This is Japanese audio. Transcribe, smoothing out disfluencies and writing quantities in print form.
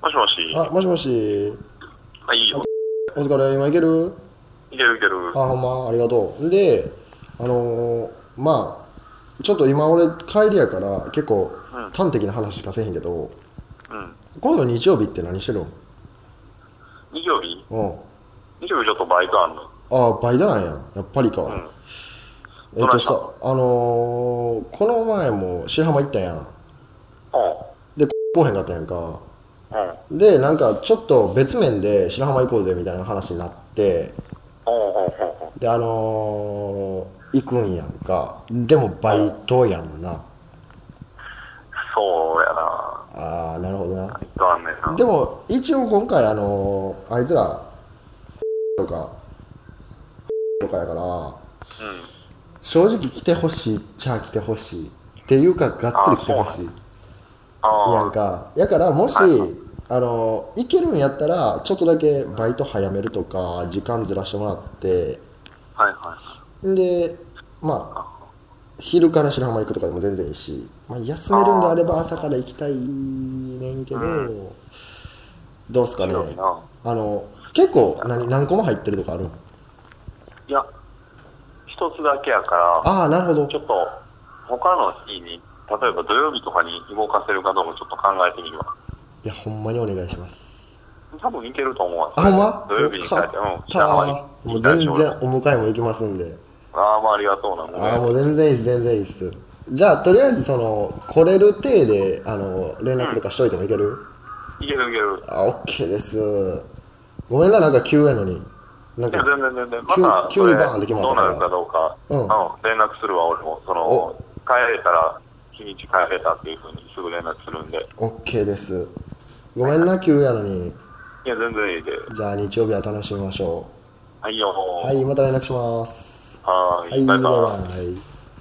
もしもし。 あ、もしもし。 あ、いいよ。 お疲れ、今いける？ いけるいける。 あ、ほんま、ありがとう。で、まあ、ちょっと今俺帰りやから結構うん。 端的な話しかせへんけど、 うん。 今度日曜日って何してるん？ 日曜日うん。 日曜日ちょっとバイトあんの。 あ、バイトなんや。やっぱりか。 うん。どないしたさ、 の？ この前も白浜行ったやん。で、来おへんかったやんか。 うん。うん。 で、なんかちょっと別面で白浜行こうぜみたいな話になって、 うん。うん。 で、行くんやんか。でもバイトやんな。 そうやな。 ああ、なるほどな。 バイトあんねんな。 でも、一応今回あいつら、とか、とかやから、 うん。 正直来てほしいっちゃ来てほしい。っていうか、がっつり来てほしい。やんあか。やから、もし、 はいはい行けるんやったら、ちょっとだけバイト早めるとか、時間ずらしてもらって、 はいはで、まあ、昼から白浜行くとかでも全然いいし、まあ、休めるんであれば朝から行きたいねんけど、どうすかい。日ね。 曜日な。 結構何個も入ってるとかあるん？ いや、一つだけやから、 ああ、なるほど。 ちょっと、他の日に、例えば土曜日とかに動かせるかどうかちょっと考えてみるわ。 いや、ほんまにお願いします。 多分いけると思うわ。 あ、ほんま？ 土曜日に帰って、 よかっうん、 た。 白浜にもう行ったりし全然お迎えも行きますんで。 ああ、まあありがとうな、 ああ、もう全然いいっす、全然いいっす。じゃあ、とりあえず来れる体で、連絡とかしといてもいける？ いけるいける。 あ、オッケーです。ごめんな、なんか急やのに。なんいや、 か、 全然全然。また、 急にバーンって決まったから。 どうなるかどうか、 うん。 連絡するわ、俺も。 お、 帰れたら、日にち帰れたっていうふうにすぐ連絡するんで。 オッケーです。ごめんな、急やのに。 いや、全然いいで。 じゃあ、日曜日は楽しみましょはいよう。はい、また連絡します。 はーい、 はい、バイバイバイ。 バイ。